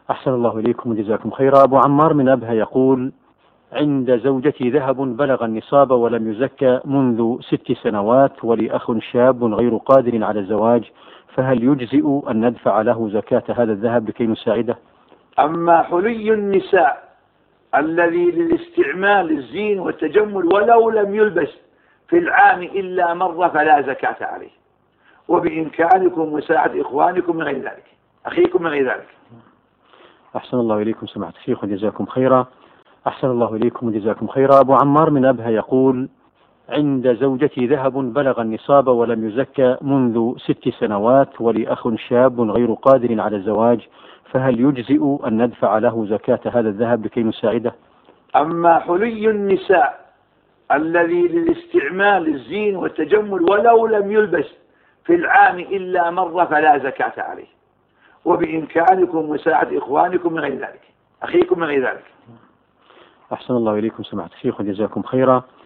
أحسن الله إليكم وجزاكم خيرا. أبو عمار من أبها يقول: عند زوجتي ذهب بلغ النصاب ولم يزكى منذ 6 سنوات، ولي أخ شاب غير قادر على الزواج، فهل يجزئ أن ندفع له زكاة هذا الذهب لكي نساعده؟ أما حلي النساء الذي للاستعمال الزين والتجمل ولو لم يلبس في العام إلا مرة فلا زكاة عليه، وبإمكانكم مساعدة إخوانكم من غير ذلك، أخيكم من غير ذلك. أحسن الله إليكم سماحة الشيخ وجزاكم خيرا. أحسن الله إليكم وجزاكم خيرا. أبو عمار من أبها يقول: عند زوجتي ذهب بلغ النصاب ولم يزكى منذ 6 سنوات، ولي أخ شاب غير قادر على الزواج، فهل يجزئ أن ندفع له زكاة هذا الذهب لكي نساعده؟ أما حلي النساء الذي للاستعمال الزين والتجمل ولو لم يلبس في العام إلا مرة فلا زكاة عليه، وبإمكانكم مساعدة إخوانكم من غير ذلك، أخيكم من غير ذلك. أحسن الله إليكم سماحة الشيخ وجزاكم خيرا.